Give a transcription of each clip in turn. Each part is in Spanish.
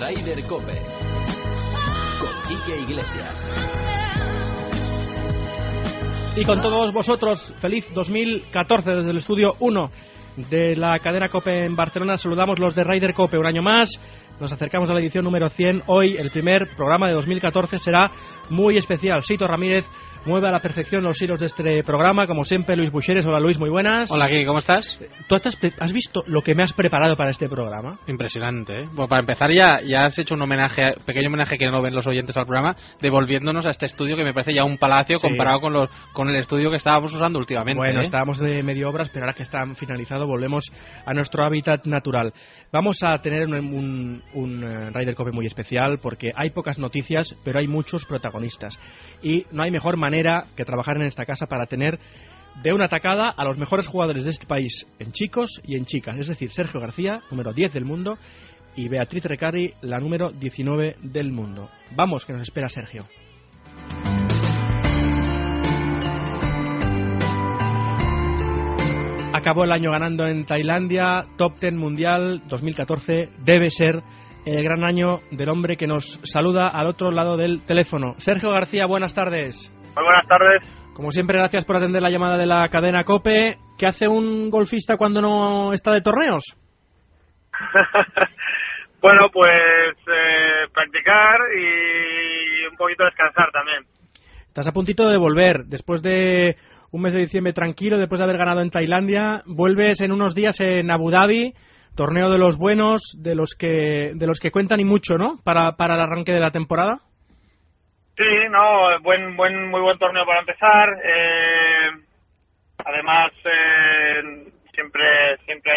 Ryder Cope con Quique Iglesias. Y con todos vosotros, feliz 2014 desde el estudio 1 de la cadena COPE en Barcelona. Saludamos los de Ryder Cope un año más. Nos acercamos a la edición número 100. Hoy el primer programa de 2014 será muy especial. Sito Ramírez mueve a la perfección los hilos de este programa. Como siempre, Luis Buixeres. Hola Luis, muy buenas. Hola, ¿qué? ¿Cómo estás? ¿Tú has visto lo que me has preparado para este programa? Impresionante, ¿eh? Bueno, para empezar ya has hecho un pequeño homenaje que no ven los oyentes al programa, devolviéndonos a este estudio que me parece ya un palacio, sí, comparado con el estudio que estábamos usando últimamente. Bueno, estábamos de medio obras, pero ahora que está finalizado volvemos a nuestro hábitat natural. Vamos a tener un Ryder Cope muy especial porque hay pocas noticias, pero hay muchos protagonistas. Y no hay mejor manera que trabajar en esta casa para tener de una tacada a los mejores jugadores de este país en chicos y en chicas. Es decir, Sergio García, número 10 del mundo, y Beatriz Recari, la número 19 del mundo. Vamos, que nos espera Sergio. Acabó el año ganando en Tailandia, top 10 mundial 2014, debe ser el gran año del hombre que nos saluda al otro lado del teléfono. Sergio García, buenas tardes. Muy buenas tardes. Como siempre, gracias por atender la llamada de la cadena COPE. ¿Qué hace un golfista cuando no está de torneos? Bueno, pues practicar y un poquito descansar también. Estás a puntito de volver, después de un mes de diciembre tranquilo, después de haber ganado en Tailandia, vuelves en unos días en Abu Dhabi, torneo de los buenos, de los que cuentan y mucho, ¿no? Para el arranque de la temporada. Sí, no, muy buen torneo para empezar. Además, siempre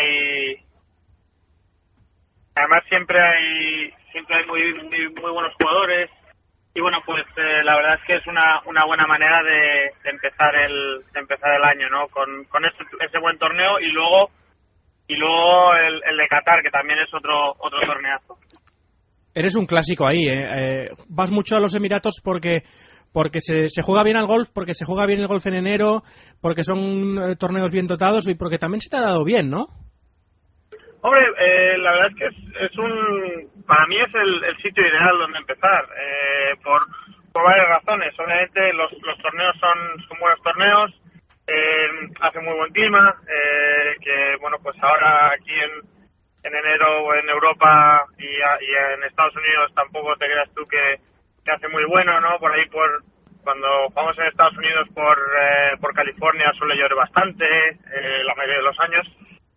hay muy buenos jugadores. Y bueno, pues la verdad es que es una buena manera de empezar el año, ¿no? Con ese buen torneo y luego el de Qatar, que también es otro torneazo. Eres un clásico ahí, ¿eh? Vas mucho a los Emiratos porque se juega bien al golf, porque se juega bien el golf en enero, porque son torneos bien dotados y porque también se te ha dado bien, ¿no? Hombre, la verdad es que para mí es el sitio ideal donde empezar, por varias razones. Obviamente los torneos son buenos torneos, hace muy buen clima, que bueno, pues ahora aquí en enero en Europa y en Estados Unidos tampoco te creas tú que hace muy bueno, ¿no? Por ahí cuando jugamos en Estados Unidos por California suele llover bastante, la mayoría de los años.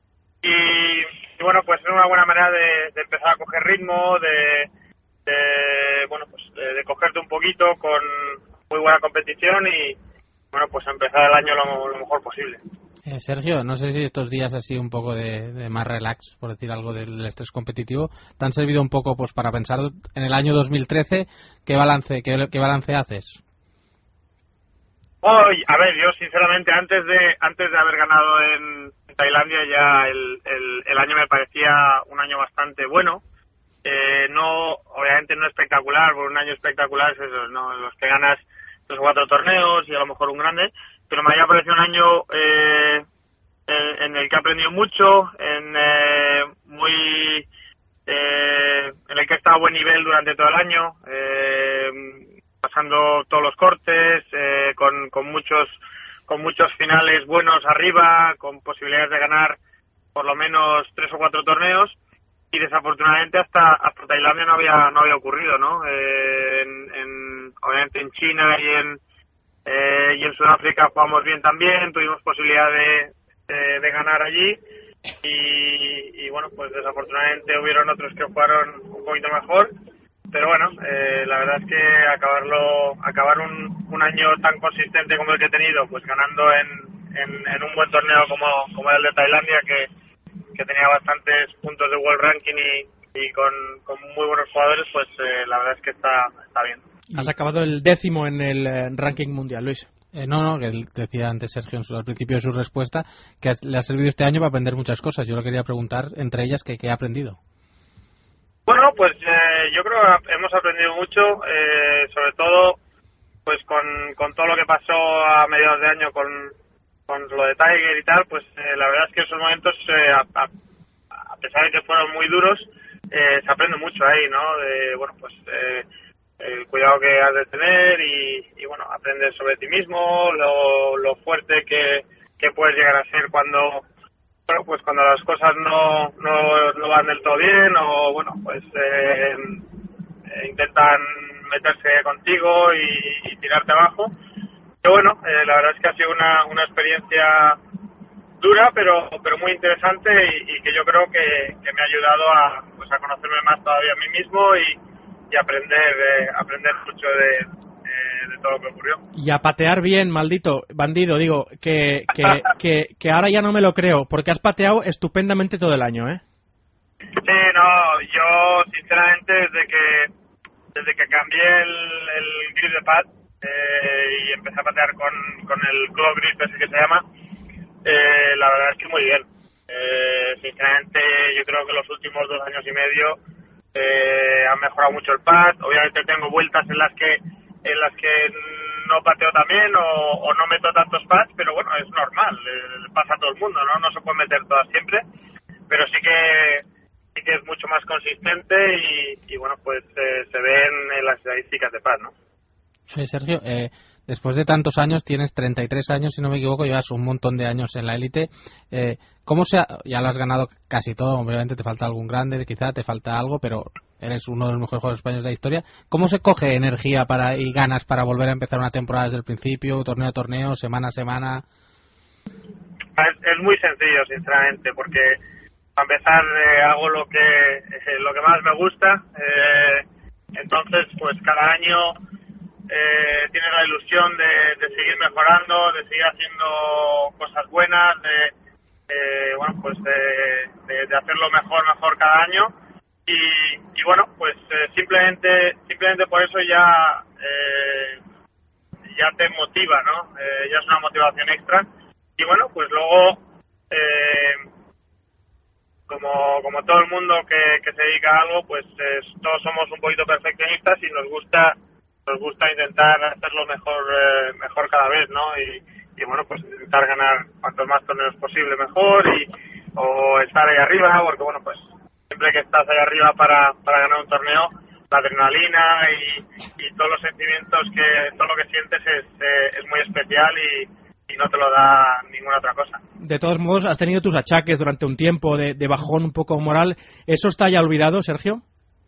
Y bueno, pues es una buena manera de empezar a coger ritmo, de cogerte un poquito con muy buena competición y bueno, pues empezar el año lo mejor posible. Sergio, no sé si estos días así un poco de más relax, por decir algo, del estrés competitivo, te han servido un poco pues para pensar en el año 2013, ¿qué balance haces? A ver, yo sinceramente antes de haber ganado en Tailandia ya el año me parecía un año bastante bueno. Obviamente no espectacular, porque un año espectacular es eso, ¿no? Los que ganas 3 o 4 torneos y a lo mejor un grande, pero me había parecido un año en el que he aprendido mucho, en el que he estado a buen nivel durante todo el año, pasando todos los cortes, con muchos finales buenos arriba, con posibilidades de ganar por lo menos 3 o 4 torneos, y desafortunadamente hasta Tailandia no había ocurrido, ¿no? Obviamente en China y en Sudáfrica jugamos bien también, tuvimos posibilidad de ganar allí y bueno, pues desafortunadamente hubieron otros que jugaron un poquito mejor, pero bueno, la verdad es que acabar un año tan consistente como el que he tenido, pues ganando en un buen torneo como el de Tailandia, que tenía bastantes puntos de World Ranking y con muy buenos jugadores, pues la verdad es que está bien. Has acabado el 10º en el ranking mundial, Luis. No, que decía antes Sergio al principio de su respuesta que le ha servido este año para aprender muchas cosas. Yo lo quería preguntar, entre ellas, ¿qué ha aprendido? Bueno, pues yo creo que hemos aprendido mucho, sobre todo pues con todo lo que pasó a mediados de año con lo de Tiger y tal, pues la verdad es que esos momentos, a pesar de que fueron muy duros, se aprende mucho ahí, ¿no? De, bueno, pues el cuidado que has de tener y bueno, aprendes sobre ti mismo, lo fuerte que puedes llegar a ser cuando, bueno, pues cuando las cosas no van del todo bien, o bueno, pues intentan meterse contigo y tirarte abajo. Pero bueno, la verdad es que ha sido una experiencia dura, pero muy interesante y que yo creo que me ha ayudado a conocerme más todavía a mí mismo y aprender mucho de todo lo que ocurrió. Y a patear bien, maldito bandido, digo, que ahora ya no me lo creo, porque has pateado estupendamente todo el año, ¿eh? Sí, no, yo sinceramente desde que cambié el grip de pad y empecé a patear con el club grip ese que se llama, la verdad es que muy bien. Sinceramente yo creo que los últimos 2 años y medio han mejorado mucho el pad. Obviamente tengo vueltas en las que no pateo tan bien o no meto tantos pads, pero bueno, es normal, pasa a todo el mundo, ¿no? No se puede meter todas siempre, pero sí que es mucho más consistente y bueno, pues se ven en las estadísticas de pad, ¿no? Sergio, después de tantos años, tienes 33 años, si no me equivoco, llevas un montón de años en la élite. Ya lo has ganado casi todo, obviamente te falta algún grande, quizá te falta algo, pero eres uno de los mejores jugadores españoles de la historia. ¿Cómo se coge energía y ganas para volver a empezar una temporada desde el principio, torneo a torneo, semana a semana? Es muy sencillo, sinceramente, porque para empezar hago lo que más me gusta, entonces pues cada año tienes la ilusión de seguir mejorando, de seguir haciendo cosas buenas, de hacerlo mejor cada año y bueno, pues simplemente por eso ya te motiva, ¿no? Ya es una motivación extra y bueno, pues luego como todo el mundo que se dedica a algo, pues todos somos un poquito perfeccionistas y nos gusta intentar hacerlo mejor cada vez, ¿no? Y bueno, pues intentar ganar cuantos más torneos posible mejor o estar ahí arriba, porque bueno, pues siempre que estás ahí arriba para ganar un torneo, la adrenalina y todos los sentimientos todo lo que sientes es muy especial y no te lo da ninguna otra cosa. De todos modos, has tenido tus achaques durante un tiempo de bajón un poco moral. ¿Eso está ya olvidado, Sergio?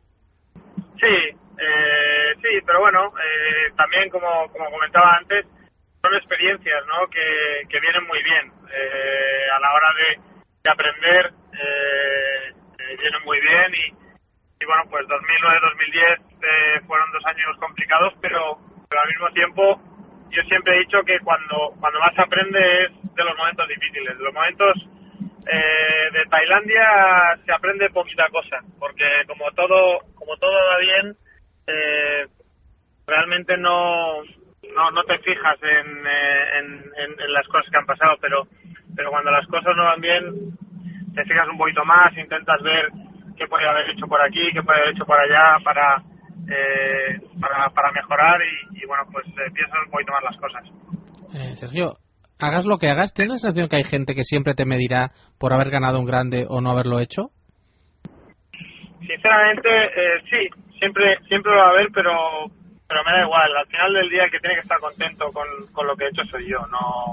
Sí, pero bueno, también como comentaba antes, son experiencias, ¿no? que vienen muy bien a la hora de aprender, vienen muy bien y bueno, pues 2009-2010 fueron 2 años complicados, pero al mismo tiempo yo siempre he dicho que cuando más se aprende es de los momentos difíciles, de los momentos de Tailandia se aprende poquita cosa, porque como todo va bien, realmente no te fijas en las cosas que han pasado, pero cuando las cosas no van bien te fijas un poquito más, intentas ver qué podría haber hecho por aquí, qué podría haber hecho por allá para mejorar y bueno, pues piensas un poquito más las cosas. Sergio, hagas lo que hagas, ¿tienes la sensación que hay gente que siempre te medirá por haber ganado un grande o no haberlo hecho? Sinceramente, sí, siempre lo va a haber, pero me da igual. Al final del día el que tiene que estar contento con lo que he hecho soy yo, no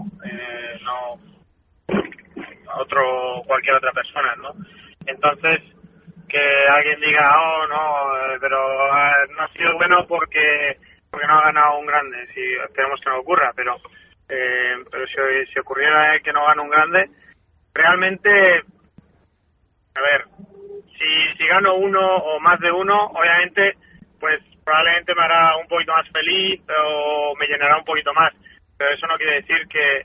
cualquier otra persona, ¿no? Entonces, que alguien diga, pero no ha sido bueno porque no ha ganado un grande, si esperemos que no ocurra, pero si ocurriera que no gane un grande, realmente, a ver, si gano uno o más de uno, obviamente, pues probablemente me hará un poquito más feliz o me llenará un poquito más, pero eso no quiere decir que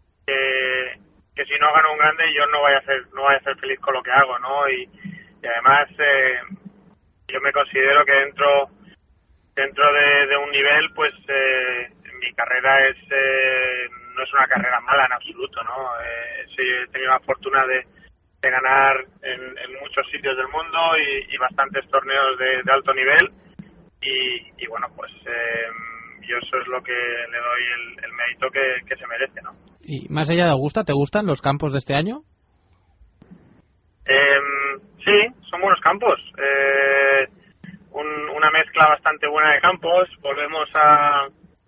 si no gano un grande yo no vaya a ser feliz con lo que hago, ¿no? Y además yo me considero que dentro de un nivel, pues mi carrera no es una carrera mala en absoluto, ¿no? Sí, he tenido la fortuna de ganar en muchos sitios del mundo y bastantes torneos de alto nivel y bueno, pues yo eso es lo que le doy el mérito que se merece, ¿no? Y más allá de Augusta, ¿te gustan los campos de este año? Sí, son buenos campos. Una mezcla bastante buena de campos. Volvemos a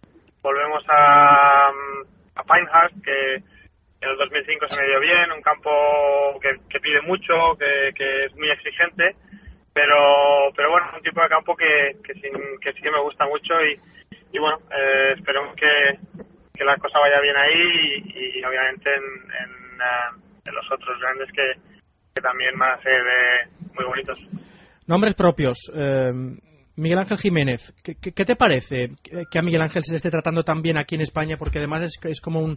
Pinehurst, que en el 2005 se me dio bien, un campo que pide mucho, que es muy exigente, pero bueno, un tipo de campo que sí que me gusta mucho y bueno, esperemos que la cosa vaya bien ahí y obviamente en los otros grandes que también van a ser muy bonitos. Nombres propios. Miguel Ángel Jiménez, ¿qué te parece que a Miguel Ángel se le esté tratando tan bien aquí en España? Porque además es como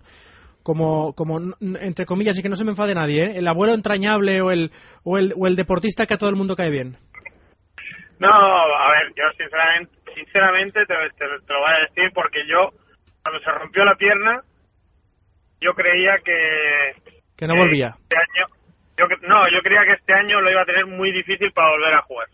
entre comillas, y que no se me enfade nadie, el abuelo entrañable o el deportista que a todo el mundo cae bien. No, a ver, yo sinceramente te lo voy a decir, porque yo, cuando se rompió la pierna, yo creía que no volvía. Este año, yo creía que este año lo iba a tener muy difícil para volver a jugar.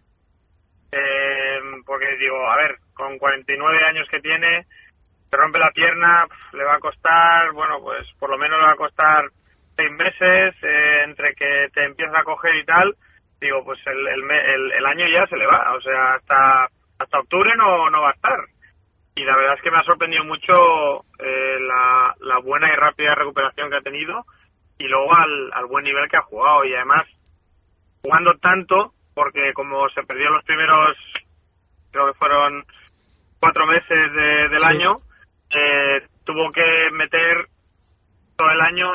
Porque digo, a ver, con 49 años que tiene, se rompe la pierna, le va a costar, bueno, pues por lo menos le va a costar 6 meses, entre que te empiezas a coger y tal. Digo, pues el año ya se le va, o sea, hasta octubre no va a estar. Y la verdad es que me ha sorprendido mucho la buena y rápida recuperación que ha tenido y luego al buen nivel que ha jugado. Y además, jugando tanto, porque como se perdió los primeros, creo que fueron 4 meses del año, tuvo que meter todo el año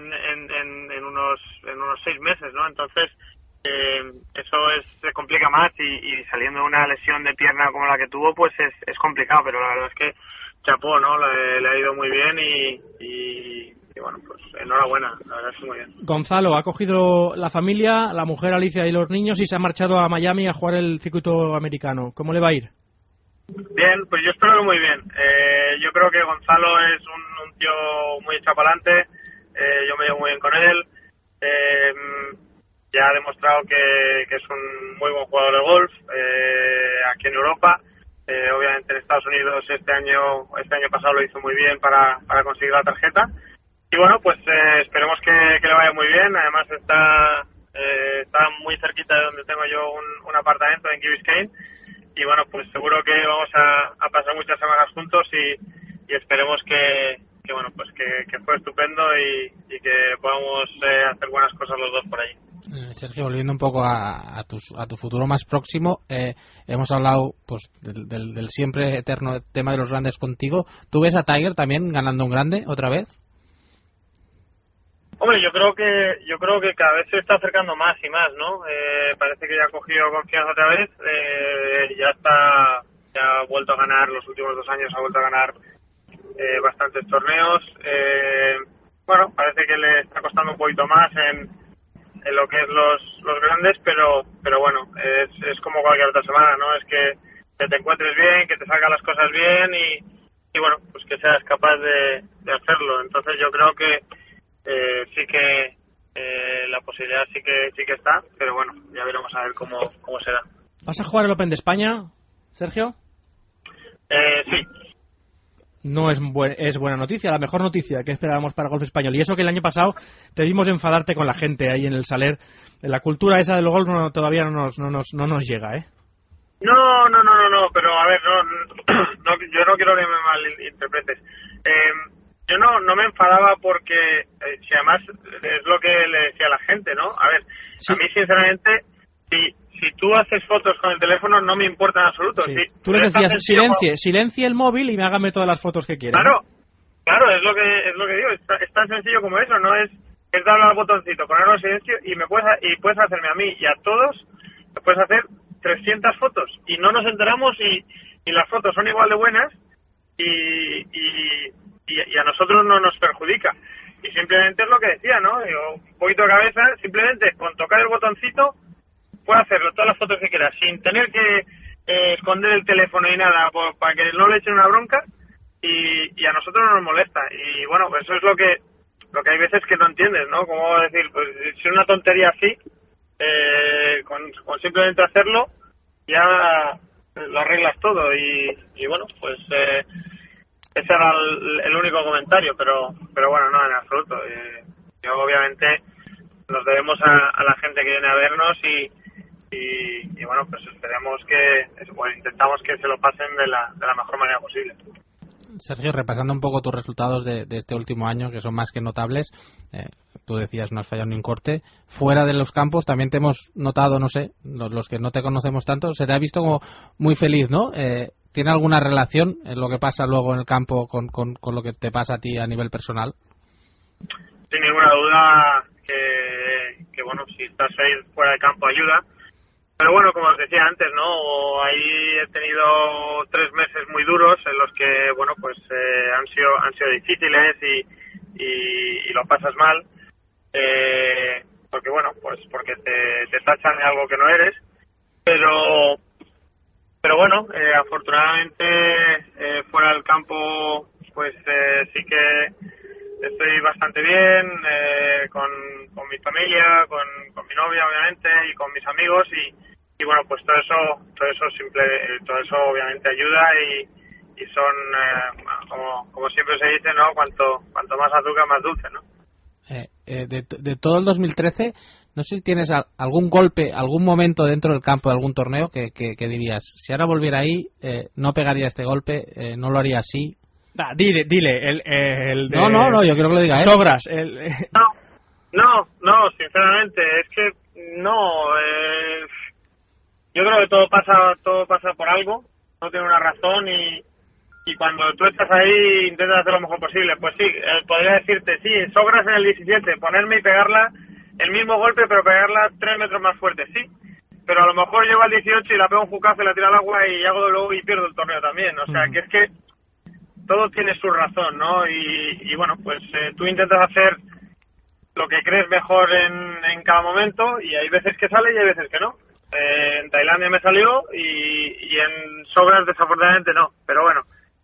en unos 6 meses, ¿no? Entonces, eso se complica más y saliendo de una lesión de pierna como la que tuvo, pues es complicado, pero la verdad es que chapó, ¿no? Le ha ido muy bien y bueno, pues enhorabuena, la verdad es que muy bien. Gonzalo ha cogido la familia, la mujer Alicia y los niños y se ha marchado a Miami a jugar el circuito americano. ¿Cómo le va a ir? Bien, pues yo espero que muy bien. Yo creo que Gonzalo es un tío muy echado para adelante, yo me llevo muy bien con él. Ya ha demostrado que es un muy buen jugador de golf aquí en Europa. Obviamente en Estados Unidos este año pasado lo hizo muy bien para conseguir la tarjeta. Y bueno, pues esperemos que le vaya muy bien. Además está muy cerquita de donde tengo yo un apartamento en Key Biscayne. Y bueno, pues seguro que vamos a pasar muchas semanas juntos y esperemos que bueno, pues que fue estupendo y que podamos hacer buenas cosas los dos por allí. Sergio, volviendo un poco a tu futuro más próximo, hemos hablado pues del siempre eterno tema de los grandes contigo. ¿Tú ves a Tiger también ganando un grande otra vez? Hombre, yo creo que cada vez se está acercando más y más, ¿no? Parece que ya ha cogido confianza otra vez, ya ha vuelto a ganar, los últimos 2 años ha vuelto a ganar bastantes torneos. Bueno, parece que le está costando un poquito más en lo que es los grandes, pero bueno, es como cualquier otra semana, ¿no? Es que te encuentres bien, que te salgan las cosas bien y bueno, pues que seas capaz de hacerlo. Entonces yo creo que sí que la posibilidad sí que está, pero bueno, ya veremos a ver cómo será. ¿Vas a jugar el Open de España, Sergio? Sí. No es buena noticia, la mejor noticia que esperábamos para golf español. Y eso que el año pasado te vimos enfadarte con la gente ahí en el Saler. La cultura esa del golf todavía no nos llega, ¿eh? No, pero a ver, yo no quiero que me malinterpretes. Yo no me enfadaba porque, si además es lo que le decía a la gente, ¿no? A ver, sí. A mí sinceramente, si tú haces fotos con el teléfono no me importa en absoluto. Sí. Si tú le decías, silencie el móvil y hágame todas las fotos que quiera. Claro, es lo que digo, es tan sencillo como eso, no es darle al botoncito, ponerlo en silencio y puedes hacerme a mí y a todos, me puedes hacer 300 fotos y no nos enteramos y las fotos son igual de buenas y a nosotros no nos perjudica. Y simplemente es lo que decía, ¿no? Digo, un poquito de cabeza, simplemente con tocar el botoncito puede hacerlo todas las fotos que quieras, sin tener que esconder el teléfono y nada, para que no le echen una bronca y a nosotros no nos molesta. Y bueno, pues eso es lo que hay veces que no entiendes, ¿no? Como decir, pues si es una tontería así, con simplemente hacerlo, ya lo arreglas todo. Y bueno, pues ese era el único comentario, pero bueno, no, en absoluto. Yo obviamente nos debemos a la gente que viene a vernos y bueno, pues esperemos intentamos que se lo pasen de la mejor manera posible. Sergio, repasando un poco tus resultados de este último año, que son más que notables, tú decías no has fallado ni un corte. Fuera de los campos también te hemos notado, no sé, los que no te conocemos tanto, se te ha visto como muy feliz, ¿no? ¿Tiene alguna relación en lo que pasa luego en el campo con lo que te pasa a ti a nivel personal? Sin ninguna duda que bueno, si estás ahí fuera de campo ayuda. Pero bueno, como os decía antes, ¿no? Ahí he tenido 3 meses muy duros en los que, bueno, pues han sido difíciles y lo pasas mal. Porque bueno, pues porque te tachan de algo que no eres. Pero bueno, afortunadamente fuera del campo, pues sí que estoy bastante bien con mi familia, con mi novia obviamente y con mis amigos y bueno, pues todo eso obviamente ayuda y son como siempre se dice, ¿no? Cuanto más azúcar más dulce, ¿no? De todo el 2013, no sé si tienes algún golpe, algún momento dentro del campo de algún torneo que dirías, si ahora volviera ahí, no pegaría este golpe, no lo haría así. Dile, el de... No, yo creo que lo diga él. Sobras. No, sinceramente, es que no. Yo creo que todo pasa por algo, no tiene una razón y cuando tú estás ahí intentas hacer lo mejor posible. Pues sí, podría decirte, sí, Sobras en el 17, ponerme y pegarla, el mismo golpe, pero pegarla 3 metros más fuerte, sí. Pero a lo mejor llego al 18 y la pego un jucazo y la tiro al agua y hago de luego y pierdo el torneo también. O sea, que es que todo tiene su razón, ¿no? Y bueno, pues tú intentas hacer lo que crees mejor en cada momento y hay veces que sale y hay veces que no. En Tailandia me salió y en Sobras desafortunadamente no. Pero bueno,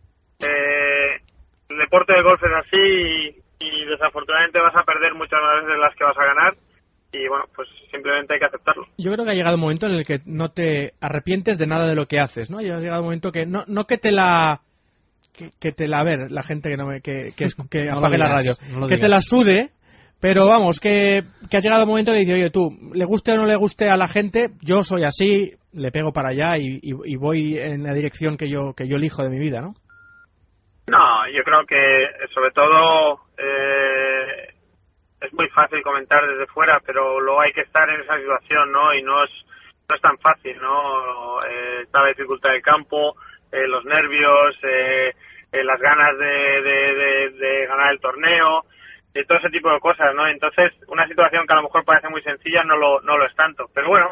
el deporte de golf es así y desafortunadamente vas a perder muchas más veces de las que vas a ganar y bueno, pues simplemente hay que aceptarlo. Yo creo que ha llegado un momento en el que no te arrepientes de nada de lo que haces, ¿no? Ha llegado un momento que no que te la... Que te la... A ver, la gente que no apague la radio. No que te la sude, pero vamos, que ha llegado un momento que dice, oye, tú, le guste o no le guste a la gente, yo soy así, le pego para allá y voy en la dirección que yo elijo de mi vida, ¿no? No, yo creo que sobre todo es muy fácil comentar desde fuera, pero luego hay que estar en esa situación, ¿no? Y no es tan fácil, ¿no? Está la dificultad del campo, los nervios, las ganas de ganar el torneo, todo ese tipo de cosas, ¿no? Entonces, una situación que a lo mejor parece muy sencilla no lo es tanto. Pero bueno,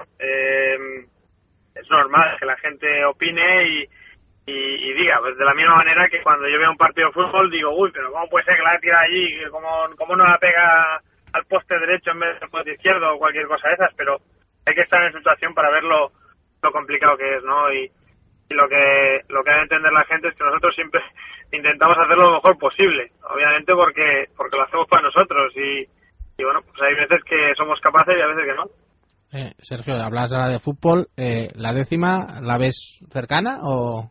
es normal que la gente opine y diga, pues de la misma manera que cuando yo veo un partido de fútbol digo, uy, pero ¿cómo puede ser que la tira allí? ¿Cómo no la pega al poste derecho en vez del poste izquierdo o cualquier cosa de esas? Pero hay que estar en situación para ver lo complicado que es, ¿no? Y lo que debe entender la gente es que nosotros siempre intentamos hacer lo mejor posible, obviamente porque lo hacemos para nosotros y bueno, pues hay veces que somos capaces y a veces que no. Sergio, hablas ahora de fútbol, ¿la 10ª la ves cercana o...?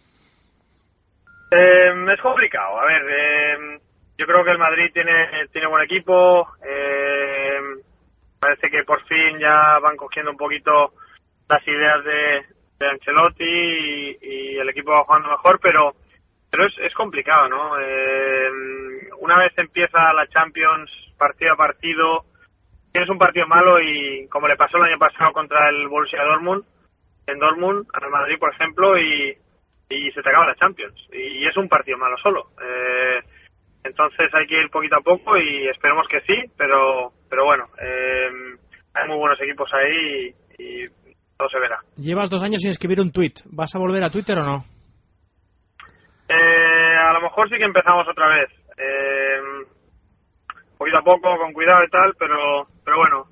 Es complicado, a ver, yo creo que el Madrid tiene buen equipo, parece que por fin ya van cogiendo un poquito las ideas de Ancelotti y el equipo va jugando mejor, pero es complicado, ¿no? Una vez empieza la Champions partido a partido, tienes un partido malo y como le pasó el año pasado contra el Borussia Dortmund, en Dortmund, al Madrid, por ejemplo, y se te acaba la Champions. Y es un partido malo solo. Entonces hay que ir poquito a poco y esperemos que sí, pero bueno, hay muy buenos equipos ahí y todo se verá. Llevas 2 años sin escribir un tuit. ¿Vas a volver a Twitter o no? A lo mejor sí que empezamos otra vez. Poquito a poco, con cuidado y tal, pero bueno.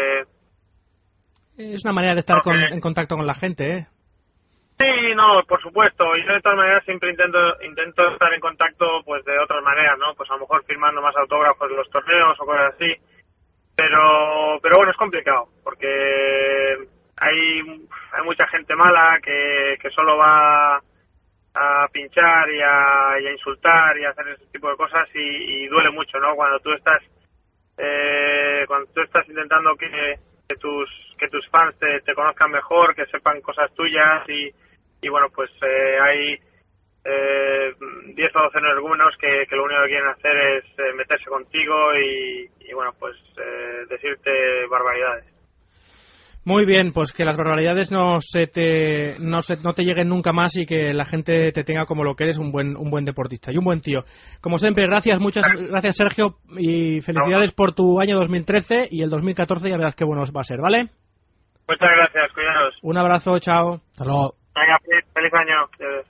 Es una manera de estar en contacto con la gente, ¿eh? Sí, no, por supuesto. Y yo de todas maneras siempre intento estar en contacto pues de otras maneras, ¿no? Pues a lo mejor firmando más autógrafos en los torneos o cosas así. Pero bueno, es complicado porque hay mucha gente mala que solo va a pinchar y a insultar y a hacer ese tipo de cosas y duele mucho, ¿no? Cuando tú estás cuando tú estás intentando que tus fans te conozcan mejor, que sepan cosas tuyas y bueno, pues hay 10 o 12 energúmenos que lo único que quieren hacer es meterse contigo y bueno, pues decirte barbaridades. Muy bien, pues que las barbaridades no te lleguen nunca más y que la gente te tenga como lo que eres, un buen deportista y un buen tío. Como siempre, muchas gracias Sergio, y felicidades por tu año 2013, y el 2014 ya verás qué bueno va a ser, ¿vale? Muchas gracias, cuidados. Un abrazo, chao. Hasta luego. Venga, feliz año.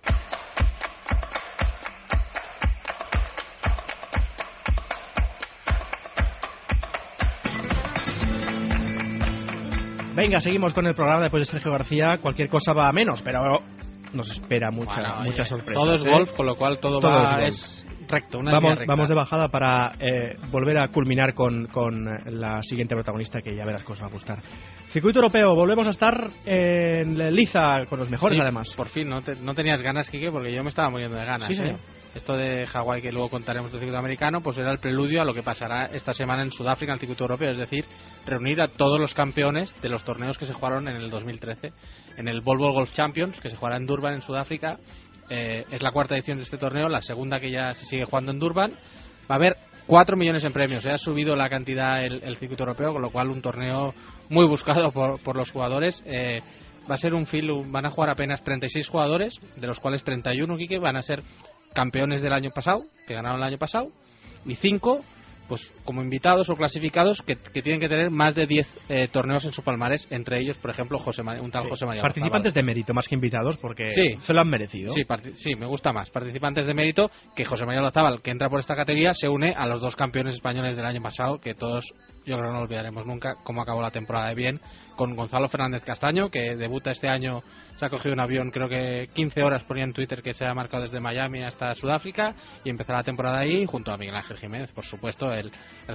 Venga, seguimos con el programa después de Sergio García. Cualquier cosa va a menos, pero nos espera mucha sorpresa. Todo es golf, con lo cual todo es recto. Vamos de bajada para volver a culminar con la siguiente protagonista, que ya verás que os va a gustar. Circuito europeo, volvemos a estar en Liza con los mejores, además. Por fin, no tenías ganas, Quique, porque yo me estaba muriendo de ganas. Sí, señor. Esto de Hawái, que luego contaremos del circuito americano, pues era el preludio a lo que pasará esta semana en Sudáfrica, en el circuito europeo, es decir, reunir a todos los campeones de los torneos que se jugaron en el 2013 en el Volvo Golf Champions, que se jugará en Durban, en Sudáfrica. Es la cuarta edición de este torneo, la segunda que ya se sigue jugando en Durban. Va a haber 4 millones en premios, ha subido la cantidad el circuito europeo, con lo cual un torneo muy buscado por los jugadores. Va a ser van a jugar apenas 36 jugadores, de los cuales 31, Quique, van a ser campeones del año pasado, que ganaron el año pasado, y 5 pues como invitados o clasificados que tienen que tener más de 10 torneos en su palmarés, entre ellos, por ejemplo, José María participantes de mérito más que invitados, porque se lo han merecido. Sí, me gusta más participantes de mérito, que José María Olazábal, que entra por esta categoría, se une a los 2 campeones españoles del año pasado, que todos, yo creo, no olvidaremos nunca cómo acabó la temporada de bien, con Gonzalo Fernández Castaño, que debuta este año. Se ha cogido un avión, creo que 15 horas ponía en Twitter, que se ha marcado desde Miami hasta Sudáfrica, y empezará la temporada ahí, junto a Miguel Ángel Jiménez, por supuesto, el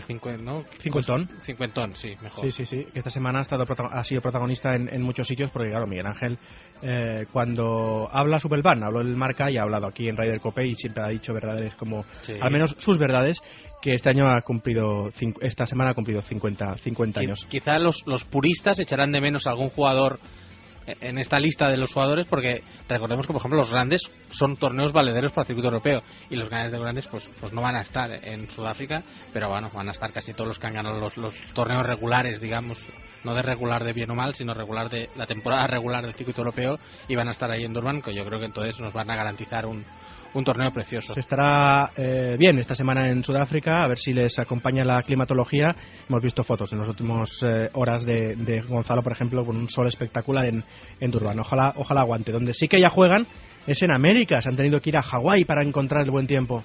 cincuentón, sí, mejor. Sí, que esta semana ha sido protagonista en muchos sitios, porque claro, Miguel Ángel, cuando habla Subelvan, habló el Marca y ha hablado aquí en Ryder Cope, y siempre ha dicho verdades como, al menos sus verdades, que esta semana ha cumplido 50 años. Quizá los puristas echarán de menos a algún jugador en esta lista de los jugadores, porque recordemos que, por ejemplo, los grandes son torneos valederos para el circuito europeo, y los ganadores de grandes pues no van a estar en Sudáfrica, pero bueno, van a estar casi todos los que han ganado los torneos regulares, digamos, no de regular de bien o mal, sino regular de la temporada regular del circuito europeo, y van a estar ahí en Durban, que yo creo que entonces nos van a garantizar un torneo precioso. Se estará bien esta semana en Sudáfrica, a ver si les acompaña la climatología. Hemos visto fotos en las últimas horas de Gonzalo, por ejemplo, con un sol espectacular en Durban. Ojalá aguante. Donde sí que ya juegan es en América. Se han tenido que ir a Hawái para encontrar el buen tiempo.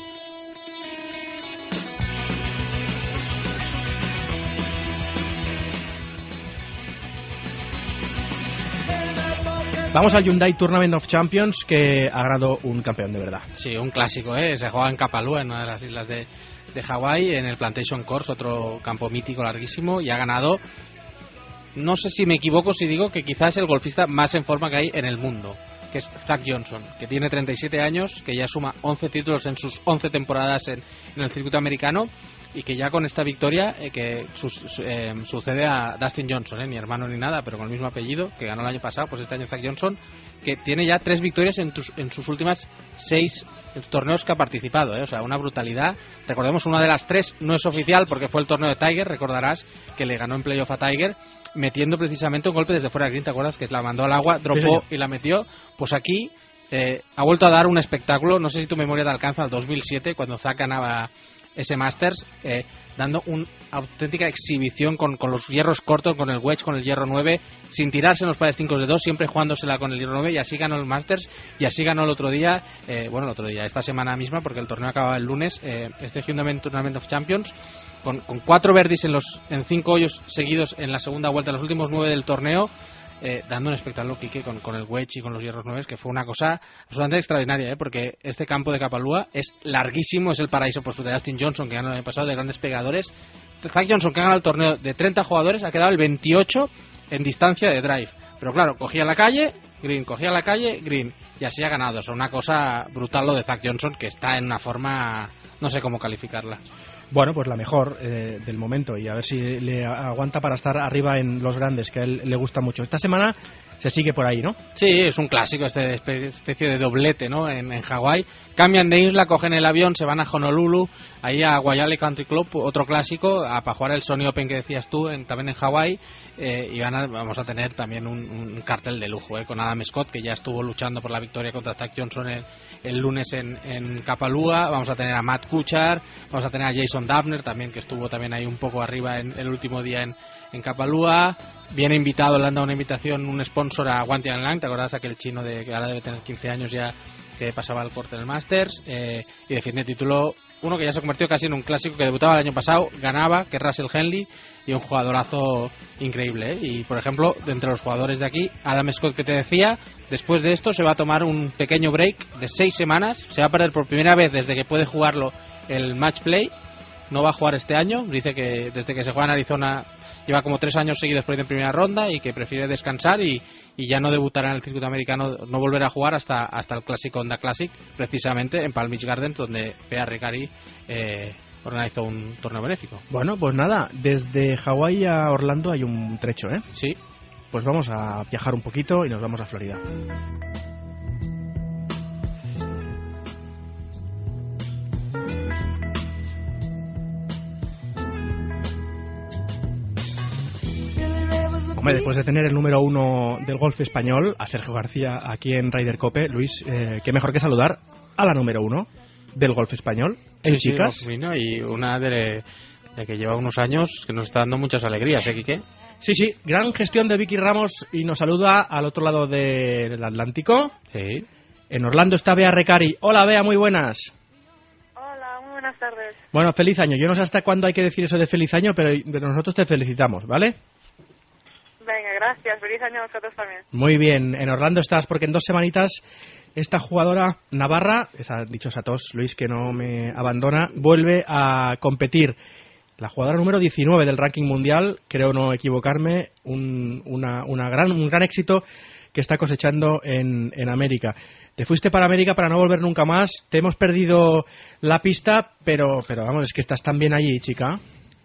Vamos al Hyundai Tournament of Champions, que ha ganado un campeón de verdad. Sí, un clásico, se juega en Kapalua, en una de las islas de Hawái, en el Plantation Course, otro campo mítico larguísimo, y ha ganado, no sé si me equivoco si digo que quizás es el golfista más en forma que hay en el mundo, que es Zach Johnson, que tiene 37 años, que ya suma 11 títulos en sus 11 temporadas en el circuito americano, y que ya con esta victoria que sucede a Dustin Johnson, ni hermano ni nada, pero con el mismo apellido, que ganó el año pasado, pues este año Zach Johnson, que tiene ya 3 victorias en sus últimas 6 torneos que ha participado, o sea, una brutalidad. Recordemos, una de las 3 no es oficial, porque fue el torneo de Tiger, recordarás que le ganó en playoff a Tiger, metiendo precisamente un golpe desde fuera del green, ¿te acuerdas? Que la mandó al agua, dropó y la metió. Pues aquí ha vuelto a dar un espectáculo, no sé si tu memoria te alcanza, al 2007, cuando Zach ganaba ese Masters, dando una auténtica exhibición con los hierros cortos, con el wedge, con el hierro 9, sin tirarse en los pares 5 de 2, siempre jugándosela con el hierro 9, y así ganó el Masters, y así ganó el otro día, esta semana misma, porque el torneo acababa el lunes, este Hyundai Tournament of Champions, con 4 birdies en 5 hoyos seguidos en la segunda vuelta, los últimos 9 del torneo, dando un espectáculo, Quique, con el wedge y con los hierros 9, que fue una cosa absolutamente extraordinaria, porque este campo de Kapalua es larguísimo, es el paraíso por su de Dustin Johnson, que ganó el año pasado, de grandes pegadores. Zach Johnson, que ha ganado el torneo de 30 jugadores, ha quedado el 28 en distancia de drive, pero claro, cogía la calle, green, y así ha ganado. O sea, una cosa brutal lo de Zach Johnson, que está en una forma, no sé cómo calificarla. Bueno, pues la mejor del momento, y a ver si le aguanta para estar arriba en los grandes, que a él le gusta mucho. Esta semana se sigue por ahí, ¿no? Sí, es un clásico, especie de doblete, ¿no? En Hawái. Cambian de isla, cogen el avión, se van a Honolulu, ahí a Guayale Country Club, otro clásico, para jugar el Sony Open que decías tú, también en Hawái. Y vamos a tener también un cartel de lujo, con Adam Scott, que ya estuvo luchando por la victoria contra Zach Johnson el lunes en Kapalua. Vamos a tener a Matt Kuchar, vamos a tener a Jason Dubner también, que estuvo también ahí un poco arriba en el último día en Kapalua. Viene invitado, le han dado una invitación, un sponsor a Guan Tianlang, ¿te acordás? Aquel chino que ahora debe tener 15 años ya, que pasaba al corte del Masters, y defiende título, uno que ya se ha convertido casi en un clásico, que debutaba el año pasado, ganaba, que es Russell Henley, y un jugadorazo increíble, Y por ejemplo, de entre los jugadores de aquí, Adam Scott, que te decía, después de esto se va a tomar un pequeño break de 6 semanas, se va a perder por primera vez desde que puede jugarlo el match play, no va a jugar este año, dice que desde que se juega en Arizona lleva como 3 años seguidos perdiendo en primera ronda y que prefiere descansar y ya no debutará en el circuito americano, no volverá a jugar hasta el clásico Honda Classic, precisamente en Palm Beach Gardens, donde P.A. Ricari organizó un torneo benéfico. Bueno, pues nada, desde Hawái a Orlando hay un trecho, ¿eh? Sí. Pues vamos a viajar un poquito y nos vamos a Florida. Hombre, después de tener el número 1 del golf español, a Sergio García, aquí en Ryder Cope, Luis, qué mejor que saludar a la número 1 del golf español en chicas. Sí, y una de que lleva unos años que nos está dando muchas alegrías, ¿eh, Quique? Sí, gran gestión de Vicky Ramos y nos saluda al otro lado del Atlántico. Sí. En Orlando está Bea Recari. Hola, Bea, muy buenas. Hola, muy buenas tardes. Bueno, feliz año. Yo no sé hasta cuándo hay que decir eso de feliz año, pero nosotros te felicitamos, ¿vale? Venga, gracias. Feliz año a vosotros también. Muy bien. En Orlando estás porque en 2 semanitas esta jugadora navarra, esa dichosa tos, Luis, que no me abandona, vuelve a competir. La jugadora número 19 del ranking mundial, creo no equivocarme, un gran éxito que está cosechando en América. Te fuiste para América para no volver nunca más. Te hemos perdido la pista, pero vamos, es que estás tan bien allí, chica.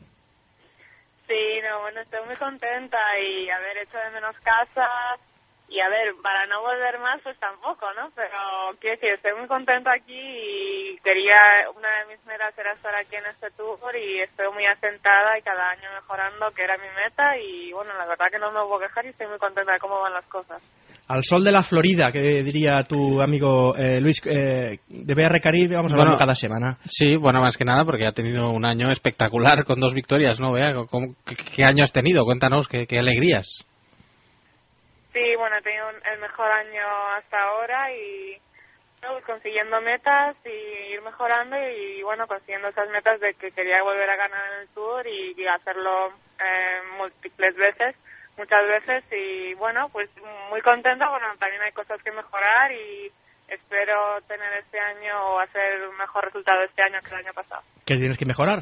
Sí, no, bueno, estoy muy contenta y haber hecho de menos casa y a ver, para no volver más pues tampoco, ¿no? Pero quiero decir, estoy muy contenta aquí y una de mis metas era estar aquí en este tour y estoy muy asentada y cada año mejorando, que era mi meta, y bueno, la verdad que no me puedo quejar y estoy muy contenta de cómo van las cosas. Al sol de la Florida, que diría tu amigo Luis, de Bea Recari, vamos a hablar cada semana. Sí, bueno, más que nada porque ha tenido un año espectacular con 2 victorias, ¿no, Bea? ¿Qué año has tenido? Cuéntanos, qué alegrías. Sí, bueno, he tenido el mejor año hasta ahora y consiguiendo metas y ir mejorando y bueno, consiguiendo esas metas de que quería volver a ganar en el Tour y hacerlo muchas veces y bueno, pues muy contenta. Bueno, también hay cosas que mejorar y espero tener este año o hacer un mejor resultado este año que el año pasado. ¿Qué tienes que mejorar?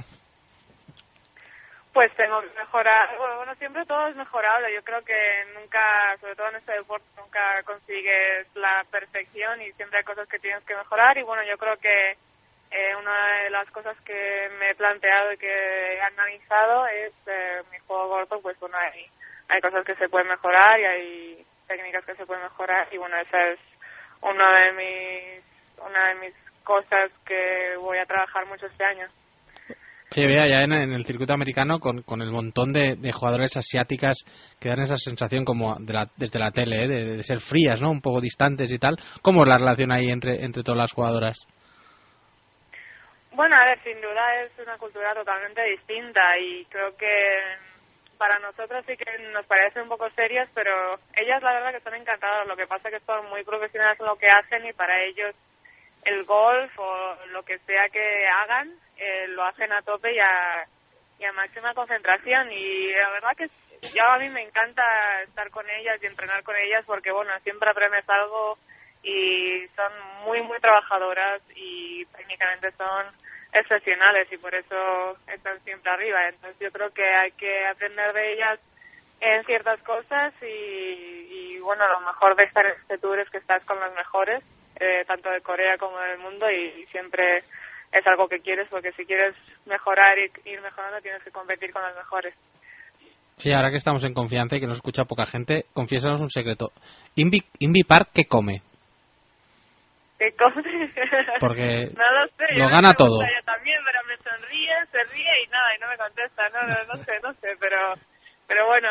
Pues tengo que mejorar, bueno, siempre todo es mejorable. Yo creo que nunca, sobre todo en este deporte, nunca consigues la perfección y siempre hay cosas que tienes que mejorar. Y bueno, yo creo que una de las cosas que me he planteado y que he analizado es mi juego corto. Pues bueno, hay cosas que se pueden mejorar y hay técnicas que se pueden mejorar. Y bueno, esa es una de mis cosas que voy a trabajar mucho este año. Sí, vea, ya en el circuito americano con el montón de jugadoras asiáticas que dan esa sensación como desde la tele, de ser frías, ¿no? Un poco distantes y tal. ¿Cómo es la relación ahí entre todas las jugadoras? Bueno, a ver, sin duda es una cultura totalmente distinta y creo que para nosotros sí que nos parecen un poco serias, pero ellas la verdad que son encantadoras. Lo que pasa es que son muy profesionales en lo que hacen y para ellos el golf o lo que sea que hagan lo hacen a tope y a máxima concentración y la verdad que a mí me encanta estar con ellas y entrenar con ellas porque bueno, siempre aprendes algo y son muy muy trabajadoras y técnicamente son excepcionales y por eso están siempre arriba. Entonces yo creo que hay que aprender de ellas en ciertas cosas y bueno, lo mejor de estar en este tour es que estás con los mejores, tanto de Corea como del mundo y siempre es algo que quieres, porque si quieres mejorar y ir mejorando tienes que competir con los mejores. Sí, ahora que estamos en confianza y que nos escucha poca gente, confiésanos un secreto. Invi Park, ¿qué come? ¿Qué come? Porque no lo sé. lo gana todo. Yo también, pero me sonríe, se ríe y nada, y no me contesta. No sé, pero bueno,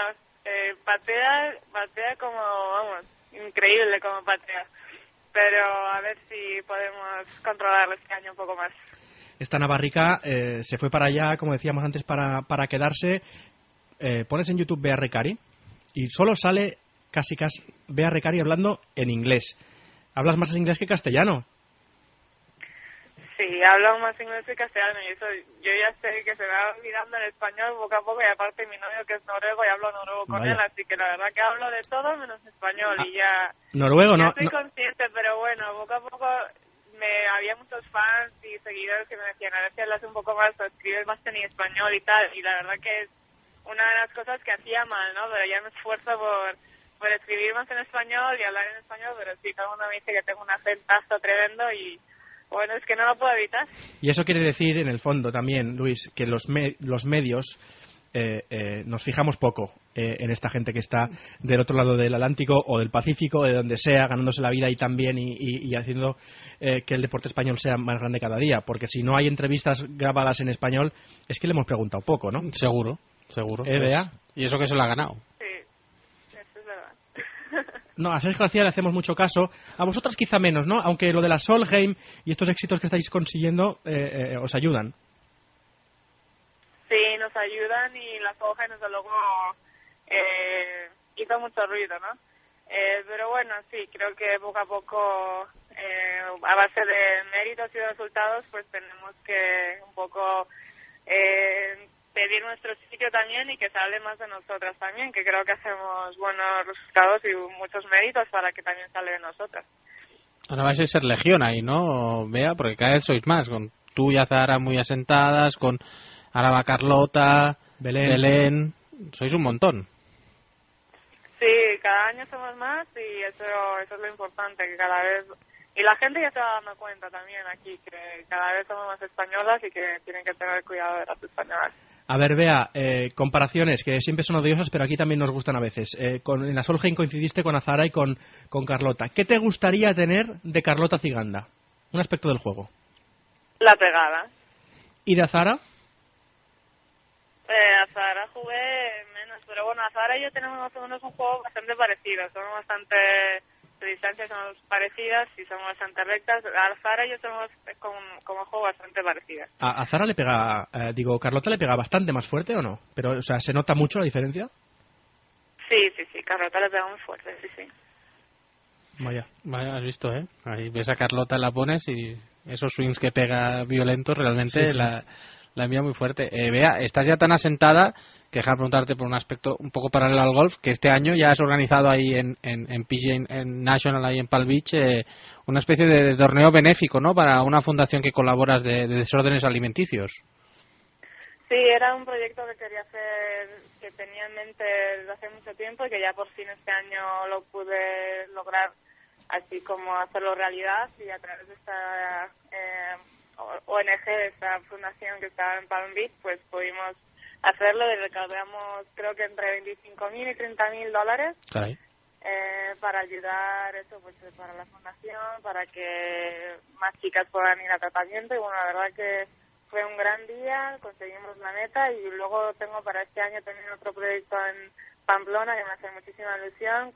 patea como, vamos, increíble como patea. Pero a ver si podemos controlarlo este año un poco más. Esta navarrica se fue para allá, como decíamos antes, para quedarse. Pones en YouTube Bea Recari y solo sale casi Bea Recari hablando en inglés. ¿Hablas más inglés que castellano? Sí, hablo más inglés que castellano y eso yo ya sé que se me va olvidando el español poco a poco, y aparte mi novio que es noruego y hablo noruego con él, así que la verdad que hablo de todo menos español y ya... Noruego, ya estoy consciente, pero bueno, poco a poco había muchos fans y seguidores que me decían, a ver si hablas un poco más o escribes más en español y tal, y la verdad que es una de las cosas que hacía mal, ¿no? Pero ya me esfuerzo por escribir más en español y hablar en español, pero sí, todo el mundo me dice que tengo un acentazo tremendo y bueno, es que no lo puedo evitar. Y eso quiere decir, en el fondo también, Luis, que los medios nos fijamos poco en esta gente que está del otro lado del Atlántico o del Pacífico, de donde sea, ganándose la vida y también y haciendo que el deporte español sea más grande cada día, porque si no hay entrevistas grabadas en español, es que le hemos preguntado poco, ¿no? Seguro. Bea. Y eso que se lo ha ganado. Sí, eso es verdad. No, a Sergio García le hacemos mucho caso. A vosotras quizá menos, ¿no? Aunque lo de la Solheim y estos éxitos que estáis consiguiendo os ayudan. Sí, nos ayudan y la Solheim desde luego hizo mucho ruido, ¿no? Pero bueno, sí, creo que poco a poco, a base de méritos y de resultados, pues tenemos que un poco... pedir nuestro sitio también y que se hable más de nosotras también, que creo que hacemos buenos resultados y muchos méritos para que también se hable de nosotras. Ahora vais a ser legión ahí, ¿no, Bea? Porque cada vez sois más, con tú y Azahara muy asentadas, con ahora va Carlota, Belén, sois un montón. Sí, cada año somos más y eso es lo importante, que cada vez... Y la gente ya se va dando cuenta también aquí, que cada vez somos más españolas y que tienen que tener cuidado de las españolas. A ver, Bea, comparaciones que siempre son odiosas, pero aquí también nos gustan a veces. En la Solheim coincidiste con Azahara y con Carlota. ¿Qué te gustaría tener de Carlota Ciganda? Un aspecto del juego. La pegada. ¿Y de Azahara? Azahara jugué menos, pero bueno, Azahara y yo tenemos más o menos un juego bastante parecido. Somos bastante... de distancia somos parecidas y somos bastante rectas. A Azahara y yo somos como juego bastante parecidas. ¿A Azahara le pega, Carlota le pega bastante más fuerte o no? Pero, o sea, ¿se nota mucho la diferencia? Sí, Carlota le pega muy fuerte, sí. Vaya, has visto, ¿eh? Ahí ves a Carlota, la pones y esos swings que pega violentos realmente sí. La envía muy fuerte. Bea, estás ya tan asentada que dejar preguntarte por un aspecto un poco paralelo al golf, que este año ya has organizado ahí en PGA en National, ahí en Palm Beach, una especie de torneo benéfico, ¿no? Para una fundación que colaboras de desórdenes alimenticios. Sí, era un proyecto que quería hacer, que tenía en mente desde hace mucho tiempo y que ya por fin este año lo pude lograr, así como hacerlo realidad, y a través de esta ONG, de esta fundación que está en Palm Beach, pues pudimos hacerlo y recaudamos creo que entre $25,000 y $30,000 para ayudar eso, pues para la fundación, para que más chicas puedan ir a tratamiento. Y bueno, la verdad que fue un gran día, conseguimos la meta y luego tengo para este año también otro proyecto en Pamplona que me hace muchísima ilusión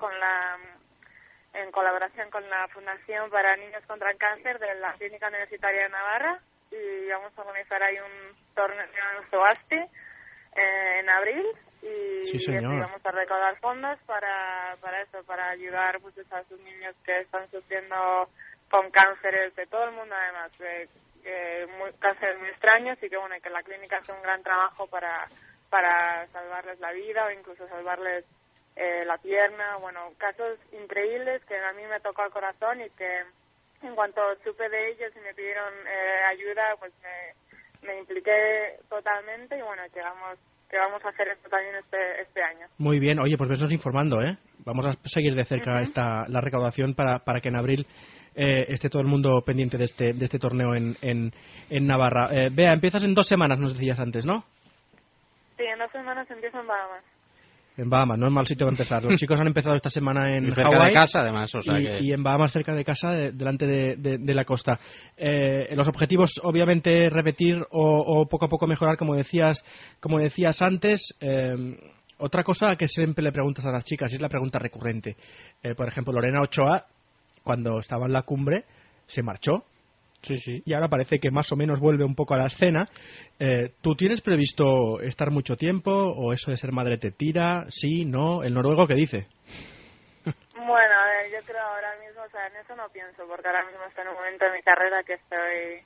en colaboración con la Fundación para Niños contra el Cáncer de la Clínica Universitaria de Navarra, y vamos a organizar ahí un torneo en Soasti en abril y vamos a recaudar fondos para eso, para ayudar pues a esos niños que están sufriendo con cánceres de todo el mundo, además cánceres muy extraños, y que bueno, que la clínica hace un gran trabajo para salvarles la vida o incluso salvarles la pierna. Bueno, casos increíbles que a mí me tocó al corazón y que en cuanto supe de ellos y me pidieron ayuda, pues me impliqué totalmente y bueno, que vamos a hacer esto también este año. Muy bien, oye, pues vesnos informando, ¿eh? Vamos a seguir de cerca la recaudación para que en abril esté todo el mundo pendiente de este torneo en Navarra. Bea, empiezas en 2 semanas, nos decías antes, ¿no? Sí, en 2 semanas empiezo en Bahamas. En Bahamas, no es mal sitio para empezar. Los chicos han empezado esta semana en cerca Hawái. de casa, además. O sea y en Bahamas, cerca de casa, delante de la costa. Los objetivos, obviamente, repetir o poco a poco mejorar, como decías antes. Otra cosa que siempre le preguntas a las chicas, y es la pregunta recurrente. Por ejemplo, Lorena Ochoa, cuando estaba en la cumbre, se marchó. Sí. Y ahora parece que más o menos vuelve un poco a la escena. ¿Tú tienes previsto estar mucho tiempo o eso de ser madre te tira? ¿Sí? ¿No? ¿El noruego qué dice? Bueno, a ver, yo creo ahora mismo, o sea, en eso no pienso, porque ahora mismo estoy en un momento de mi carrera que estoy,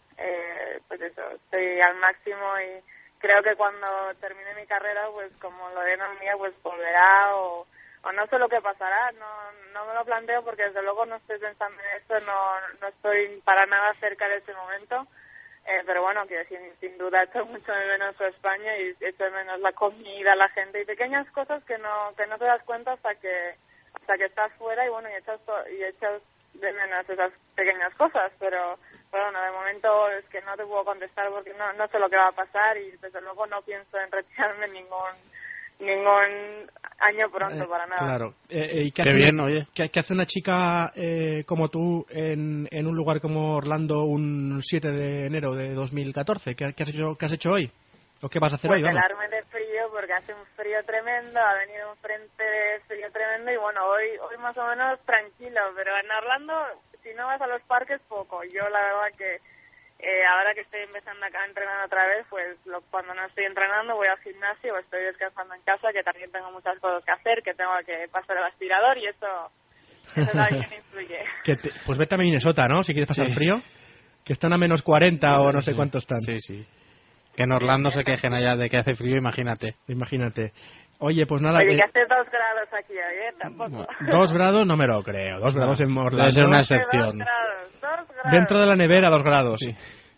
estoy al máximo y creo que cuando termine mi carrera, pues como Lorena mía, pues volverá o no sé lo que pasará, no me lo planteo porque desde luego no estoy pensando en esto, no estoy para nada cerca de ese momento, pero bueno, que sin duda echo mucho de menos a España y echo de menos la comida, la gente y pequeñas cosas que no te das cuenta hasta que estás fuera y bueno, y echas de menos esas pequeñas cosas, pero bueno, de momento es que no te puedo contestar porque no sé lo que va a pasar y desde luego no pienso en retirarme ningún año pronto para nada. Claro. ¿Y qué hace una chica como tú en un lugar como Orlando un 7 de enero de 2014? ¿Qué has hecho hoy? ¿O qué vas a hacer pues hoy? Pelarme de frío porque hace un frío tremendo, ha venido un frente de frío tremendo y bueno, hoy más o menos tranquilo, pero en Orlando si no vas a los parques poco. Yo la verdad que ahora que estoy empezando acá a entrenar otra vez, pues cuando no estoy entrenando voy al gimnasio o estoy descansando en casa, que también tengo muchas cosas que hacer, que tengo que pasar el aspirador y eso también influye. Pues vete a Minnesota, ¿no? Si quieres pasar frío, que están a menos 40 o no sé cuánto están. Sí. Que en Orlando se quejen allá de que hace frío, imagínate. Oye, pues nada. Oye, que hace 2 grados aquí hoy, tampoco. 2 grados no me lo creo. 2 grados en Orlando. Debe ser una excepción. 2 grados. Dentro de la nevera, 2 grados. Sí.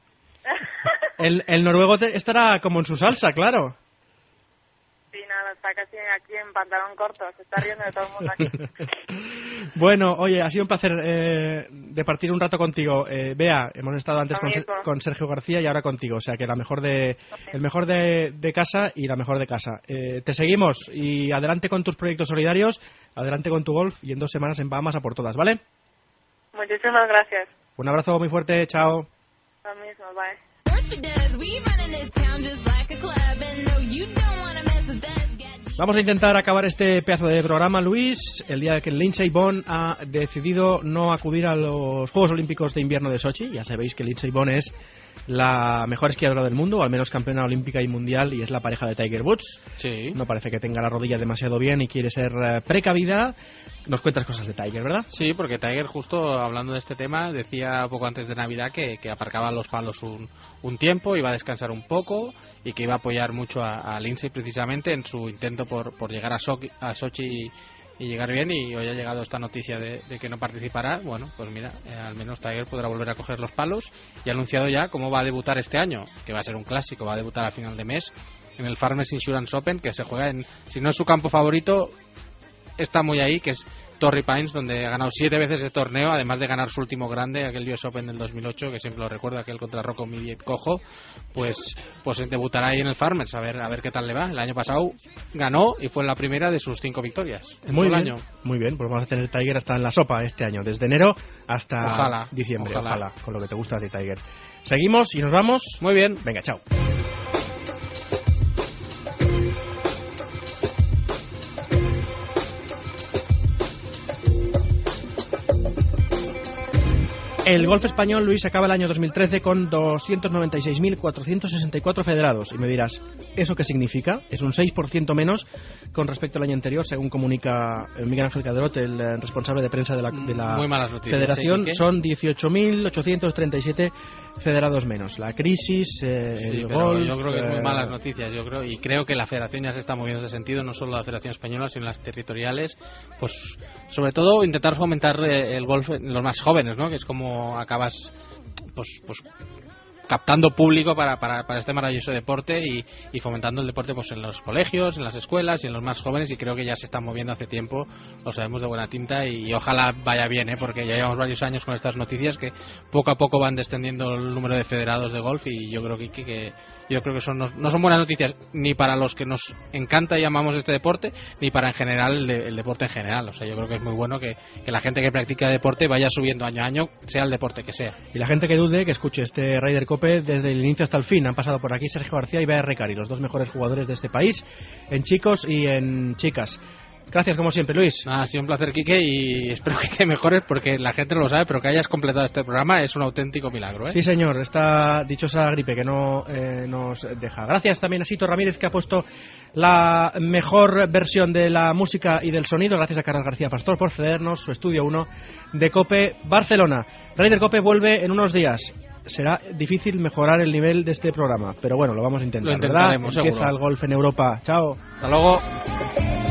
El noruego estará como en su salsa, claro. Sí, nada, está casi aquí en pantalón corto. Se está riendo de todo el mundo aquí. Bueno, oye, ha sido un placer de partir un rato contigo. Bea, hemos estado antes con Sergio García y ahora contigo. O sea, que el mejor de casa y la mejor de casa. Te seguimos y adelante con tus proyectos solidarios, adelante con tu golf y en 2 semanas en Bahamas a por todas, ¿vale? Muchísimas gracias. Un abrazo muy fuerte, chao. Lo mismo, bye. Vamos a intentar acabar este pedazo de programa, Luis, el día que Lindsey Vonn ha decidido no acudir a los Juegos Olímpicos de Invierno de Sochi. Ya sabéis que Lindsey Vonn es la mejor esquiadora del mundo, o al menos campeona olímpica y mundial, y es la pareja de Tiger Woods. Sí. No parece que tenga la rodilla demasiado bien y quiere ser precavida. Nos cuentas cosas de Tiger, ¿verdad? Sí, porque Tiger, justo hablando de este tema, decía poco antes de Navidad que aparcaba los palos un tiempo, iba a descansar un poco y que iba a apoyar mucho a Lindsey precisamente en su intento por llegar a Sochi y llegar bien, y hoy ha llegado esta noticia de que no participará. Bueno, pues mira, al menos Tiger podrá volver a coger los palos y ha anunciado ya cómo va a debutar este año, que va a ser un clásico, va a debutar a final de mes en el Farmers Insurance Open, que se juega si no es su campo favorito, está muy ahí, que es Torrey Pines, donde ha ganado 7 veces el torneo, además de ganar su último grande, aquel US Open del 2008, que siempre lo recuerdo, aquel contra Rocco Mediate Cojo. Pues debutará ahí en el Farmers, a ver qué tal le va. El año pasado ganó y fue la primera de sus 5 victorias en todo el año. Muy bien, pues vamos a tener Tiger hasta en la sopa este año, desde enero hasta diciembre. Ojalá, con lo que te gusta de Tiger. Seguimos y nos vamos. Muy bien. Venga, chao. El golf español, Luis, acaba el año 2013 con 296.464 federados. Y me dirás, ¿eso qué significa? Es un 6% menos con respecto al año anterior, según comunica Miguel Ángel Cadrot, el responsable de prensa de la federación. Son 18.837 federados menos. La crisis, el golf... Yo creo que es muy malas noticias, y creo que la federación ya se está moviendo en ese sentido, no solo la federación española, sino las territoriales. Pues sobre todo intentar fomentar el golf en los más jóvenes, ¿no? Que es como acabas captando público para este maravilloso deporte y fomentando el deporte pues en los colegios, en las escuelas y en los más jóvenes, y creo que ya se están moviendo hace tiempo, lo sabemos de buena tinta, y ojalá vaya bien, porque ya llevamos varios años con estas noticias que poco a poco van descendiendo el número de federados de golf, y yo creo que eso no son buenas noticias ni para los que nos encanta y amamos este deporte, ni para en general el deporte en general. O sea, yo creo que es muy bueno que la gente que practica deporte vaya subiendo año a año, sea el deporte que sea. Y la gente que dude, que escuche este Ryder Cope desde el inicio hasta el fin. Han pasado por aquí Sergio García y Bea Recari, los dos mejores jugadores de este país, en chicos y en chicas. Gracias como siempre, Luis. Ha sido un placer, Quique, y espero que te mejores, porque la gente no lo sabe, pero que hayas completado este programa es un auténtico milagro, ¿eh? Sí, señor, esta dichosa gripe que no nos deja. Gracias también a Sito Ramírez, que ha puesto la mejor versión de la música y del sonido. Gracias a Carlos García Pastor por cedernos su estudio 1 de COPE Barcelona. Ryder Cope vuelve en unos días. Será difícil mejorar el nivel de este programa, pero bueno, lo vamos a intentar. Lo intentaremos, ¿verdad? Empieza seguro. el golf en Europa. Chao. Hasta luego.